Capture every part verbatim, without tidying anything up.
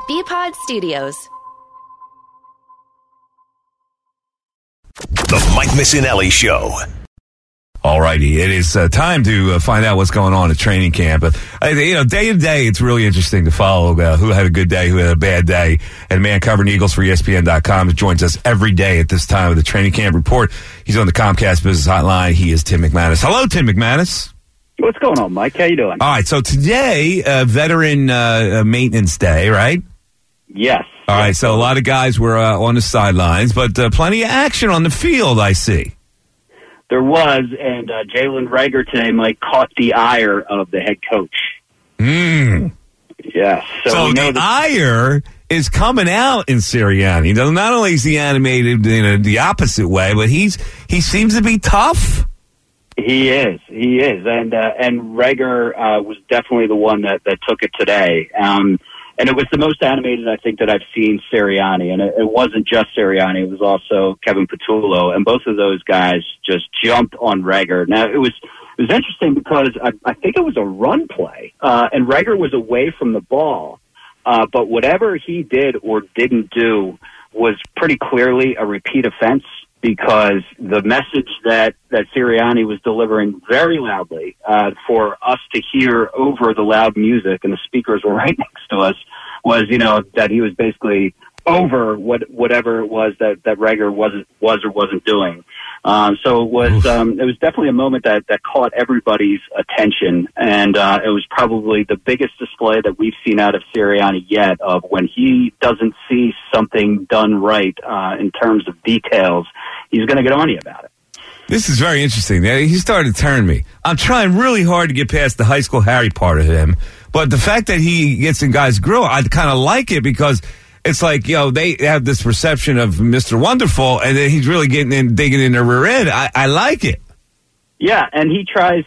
B-Pod Studios. The Mike Missinelli Show. All righty, it is uh, time to uh, find out what's going on at training camp. Uh, you know, day to day, it's really interesting to follow uh, who had a good day, who had a bad day. And a man covering Eagles for E S P N dot com joins us every day at this time of the training camp report. He's on the Comcast Business Hotline. He is Tim McManus. Hello, Tim McManus. What's going on, Mike? How you doing? All right, so today, uh, Veteran uh, Maintenance Day, right? Yes. All right, so a lot of guys were uh, on the sidelines, but uh, plenty of action on the field, I see. There was, and uh, Jalen Reagor today, Mike, caught the ire of the head coach. Mm. Yes. So, so we know the that- ire is coming out in Sirianni. Not only is he animated in a, the opposite way, but he's he seems to be tough. He is. He is. And uh, and Reagor uh, was definitely the one that, that took it today. Um, and it was the most animated, I think, that I've seen Sirianni. And it, it wasn't just Sirianni. It was also Kevin Patullo. And both of those guys just jumped on Reagor. Now, it was it was interesting because I, I think it was a run play. Uh, and Reagor was away from the ball. Uh, but whatever he did or didn't do was pretty clearly a repeat offense, because the message that, that Sirianni was delivering very loudly uh, for us to hear over the loud music, and the speakers were right next to us, was, you know, that he was basically over what whatever it was that, that Reagor wasn't, was or wasn't doing. Um, so it was um, it was definitely a moment that, that caught everybody's attention, and uh, it was probably the biggest display that we've seen out of Sirianni yet, of when he doesn't see something done right uh, in terms of details, he's going to get on you about it. This is very interesting. He started to turn me. I'm trying really hard to get past the high school Harry part of him, but the fact that he gets in guys' grill, I kind of like it, because it's like, you know, they have this perception of Mister Wonderful, and then he's really getting in, digging in their rear end. I, I like it. Yeah, and he tries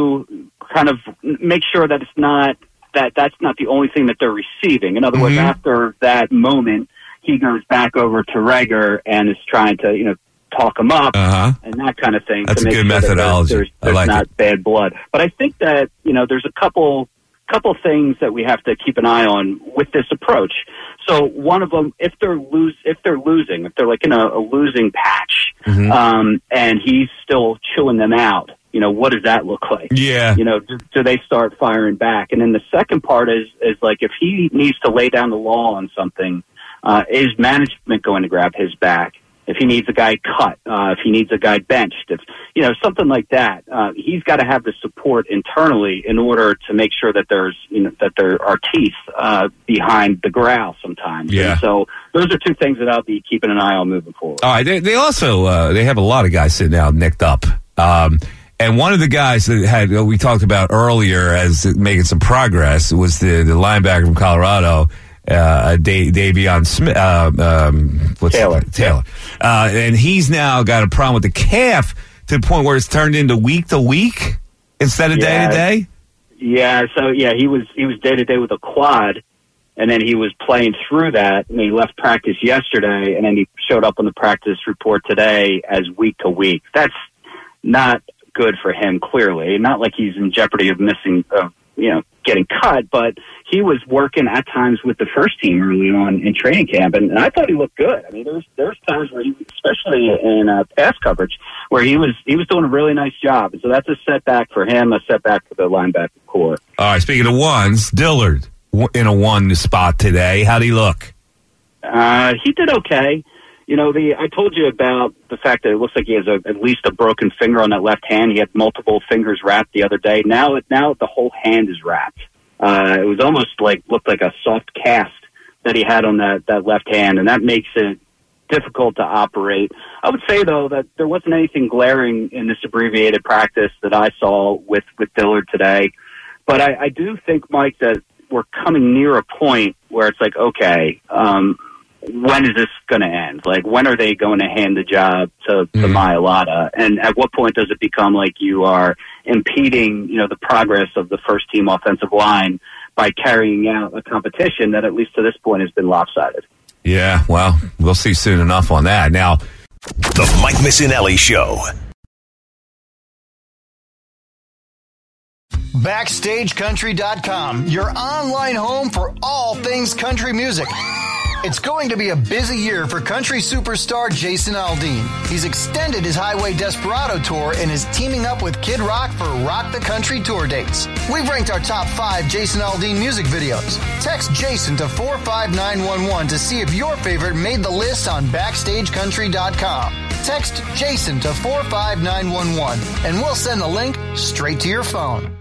to kind of make sure that it's not that that's not the only thing that they're receiving. In other mm-hmm. words, after that moment, he goes back over to Reagor and is trying to, you know, talk him up uh-huh. and that kind of thing. That's to a make good sure methodology. That there's there's, there's I like not it. bad blood. But I think that, you know, there's a couple couple things that we have to keep an eye on with this approach. So one of them, if they're lose, if they're losing, if they're like in a, a losing patch, mm-hmm. um, and he's still chewing them out, you know, what does that look like? Yeah. You know, do, do they start firing back? And then the second part is, is like, if he needs to lay down the law on something, uh, is management going to grab his back? If he needs a guy cut, uh, if he needs a guy benched, if, you know, something like that, uh, he's got to have the support internally in order to make sure that there's, you know, that there are teeth, uh, behind the growl sometimes. Yeah. And so those are two things that I'll be keeping an eye on moving forward. All right. They, they also, uh, they have a lot of guys sitting out nicked up. Um, and one of the guys that had, uh, we talked about earlier as making some progress was the, the linebacker from Colorado. Uh, da- Davion Smith, uh, um, what's Taylor. Taylor, uh, and he's now got a problem with the calf to the point where it's turned into week to week instead of day to day. Yeah. So yeah, he was he was day to day with a quad, and then he was playing through that, and he left practice yesterday, and then he showed up on the practice report today as week to week. That's not good for him. Clearly, not like he's in jeopardy of missing, uh, you know, getting cut, but he was working at times with the first team early on in training camp, and, and I thought he looked good. I mean, there's there's times where he, especially in uh, pass coverage, where he was he was doing a really nice job. So that's a setback for him, a setback for the linebacker core. All right, speaking of ones, Dillard in a one spot today. How'd he look? Uh, he did okay. You know, the I told you about the fact that it looks like he has a, at least a broken finger on that left hand. He had multiple fingers wrapped the other day. Now, now the whole hand is wrapped. Uh, it was almost like looked like a soft cast that he had on that, that left hand, and that makes it difficult to operate. I would say, though, that there wasn't anything glaring in this abbreviated practice that I saw with, with Dillard today. But I, I do think, Mike, that we're coming near a point where it's like, okay, um, when is this going to end? Like, when are they going to hand the job to, to mm. Mailata? And at what point does it become like you are impeding, you know, the progress of the first team offensive line by carrying out a competition that at least to this point has been lopsided? Yeah, well, we'll see soon enough on that. Now, the Mike Missinelli Show. Backstage Country dot com, your online home for all things country music. It's going to be a busy year for country superstar Jason Aldean. He's extended his Highway Desperado tour and is teaming up with Kid Rock for Rock the Country tour dates. We've ranked our top five Jason Aldean music videos. Text Jason to four five nine one one to see if your favorite made the list on Backstage Country dot com. Text Jason to four five nine one one and we'll send the link straight to your phone.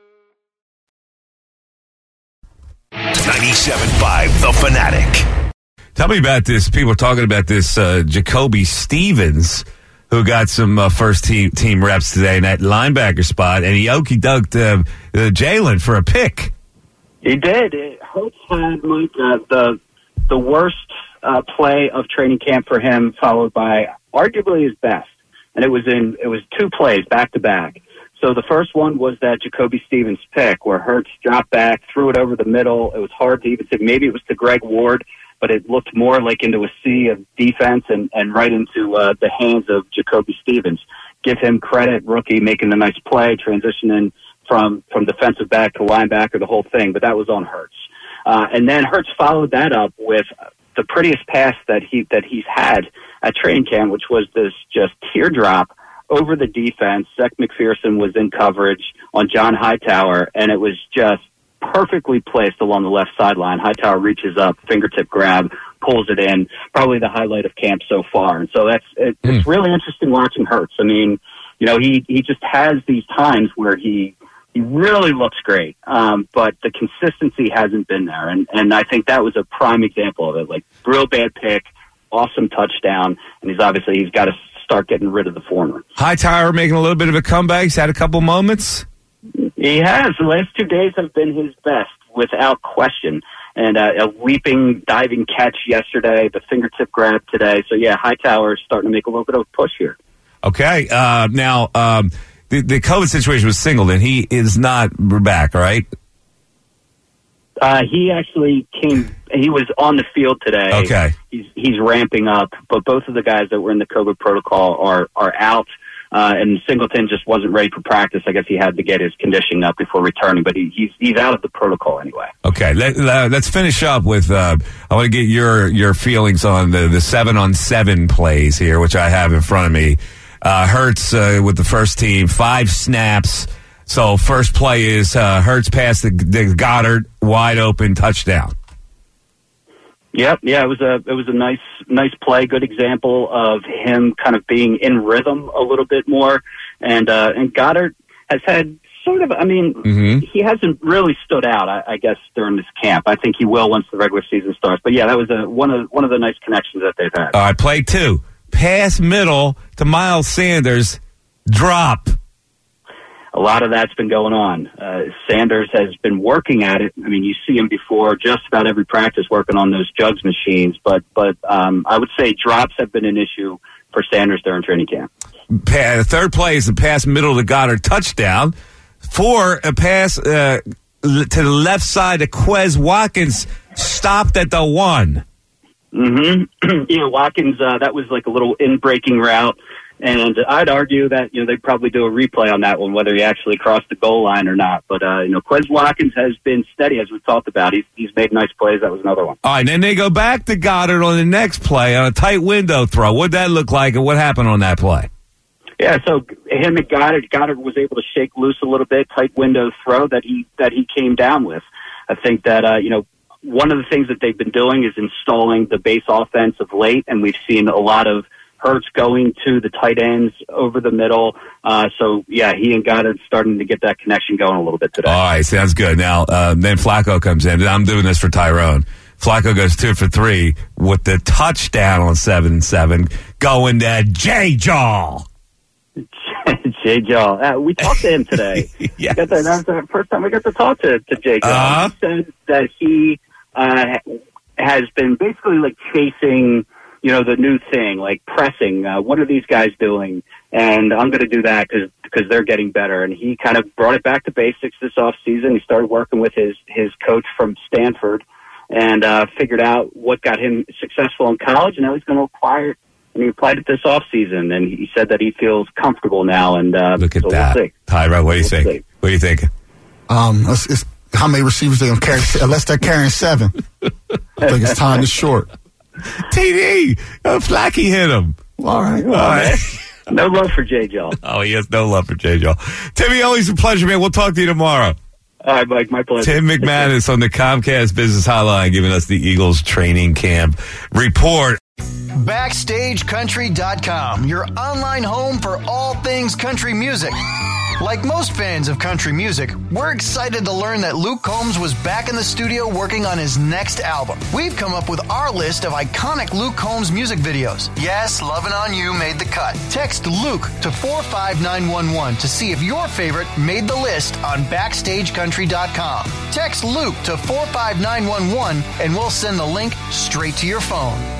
ninety-seven point five The Fanatic. Tell me about this. People are talking about this uh, Jacoby Stevens, who got some uh, first team team reps today in that linebacker spot, and he okey doked uh, uh, Jalen for a pick. He did. Hurts had Mike, uh, the the worst uh, play of training camp for him, followed by arguably his best, and it was in it was two plays back to back. So the first one was that Jacoby Stevens pick, where Hurts dropped back, threw it over the middle. It was hard to even say. Maybe it was to Greg Ward, but it looked more like into a sea of defense and, and right into uh, the hands of Jacoby Stevens. Give him credit, rookie, making a nice play, transitioning from, from defensive back to linebacker, the whole thing, but that was on Hurts. Uh, and then Hurts followed that up with the prettiest pass that he that he's had at training camp, which was this just teardrop over the defense. Zach McPherson was in coverage on John Hightower, and it was just perfectly placed along the left sideline. Hightower reaches up, fingertip grab, pulls it in. Probably the highlight of camp so far. And so that's it, mm. it's really interesting watching Hurts. I mean, you know, he he just has these times where he he really looks great, um, but the consistency hasn't been there. And and I think that was a prime example of it. Like, real bad pick, awesome touchdown, and he's obviously he's got to start getting rid of the former. Hightower making a little bit of a comeback. He's had a couple moments. He has. The last two days have been his best, without question. And uh, a leaping, diving catch yesterday, the fingertip grab today. So, yeah, Hightower is starting to make a little bit of a push here. Okay. Uh, now, um, the, the COVID situation was singled, and he is not back, right? Uh, he actually came, he was on the field today. Okay. He's, he's ramping up, but both of the guys that were in the COVID protocol are, are out. Uh, and Singleton just wasn't ready for practice. I guess he had to get his conditioning up before returning, but he, he's he's out of the protocol anyway. Okay, Let, uh, let's finish up with. Uh, I want to get your your feelings on the the seven on seven plays here, which I have in front of me. Uh, Hurts uh, with the first team, five snaps. So first play is uh, Hurts past the, the Goddard, wide open touchdown. Yep, yeah, it was a it was a nice nice play, good example of him kind of being in rhythm a little bit more, and uh, and Goddard has had sort of, I mean, mm-hmm. he hasn't really stood out, I, I guess, during this camp. I think he will once the regular season starts. But yeah, that was a one of one of the nice connections that they've had. All right, play two, pass middle to Miles Sanders, drop. A lot of that's been going on. Uh, Sanders has been working at it. I mean, you see him before just about every practice working on those jugs machines. But but um, I would say drops have been an issue for Sanders during training camp. Pa- third play is the pass middle to Goddard, touchdown. Four, a pass uh, to the left side to Quez Watkins, stopped at the one. Mm-hmm. yeah, Watkins, uh, that was like a little in-breaking route. And I'd argue that, you know, they'd probably do a replay on that one, whether he actually crossed the goal line or not. But, uh, you know, Quez Watkins has been steady, as we've talked about. He's, he's made nice plays. That was another one. All right, and then they go back to Goddard on the next play on a tight window throw. What'd that look like, and what happened on that play? Yeah, so him and Goddard, Goddard was able to shake loose a little bit, tight window throw that he that he came down with. I think that, uh, you know, one of the things that they've been doing is installing the base offense of late, and we've seen a lot of Hurts going to the tight ends over the middle. Uh, so, yeah, he and Goddard starting to get that connection going a little bit today. All right, sounds good. Now, uh, then Flacco comes in. I'm doing this for Tyrone. Flacco goes two for three with the touchdown on seven seven, going to J-Jaw. J-Jaw. Uh, we talked to him today. Yes. Got the, that was the first time we got to talk to, to J-Jaw. Uh-huh. He said that he uh, has been basically like chasing, you know, the new thing, like pressing. Uh, what are these guys doing? And I'm going to do that because because they're getting better. And he kind of brought it back to basics this off season. He started working with his, his coach from Stanford and uh, figured out what got him successful in college. And now he's going to apply it. And he applied it this off season. And he said that he feels comfortable now. And uh, look at so that. We'll see. Tyra, what do you we'll think? See. What do you think? Um, it's, it's how many receivers they're going to carry, unless they're carrying seven. I think it's time to short. T D, uh, Flacky hit him. All right. All right. No love for J. Jaw. Oh, he has no love for J. Jaw. Timmy, always a pleasure, man. We'll talk to you tomorrow. All right, Mike, my pleasure. Tim McManus on the Comcast Business Hotline giving us the Eagles training camp report. Backstage Country dot com, your online home for all things country music. Like most fans of country music, we're excited to learn that Luke Combs was back in the studio working on his next album. We've come up with our list of iconic Luke Combs music videos. Yes, Lovin' On You made the cut. Text Luke to four five nine one one to see if your favorite made the list on Backstage Country dot com. Text Luke to four five nine one one and we'll send the link straight to your phone.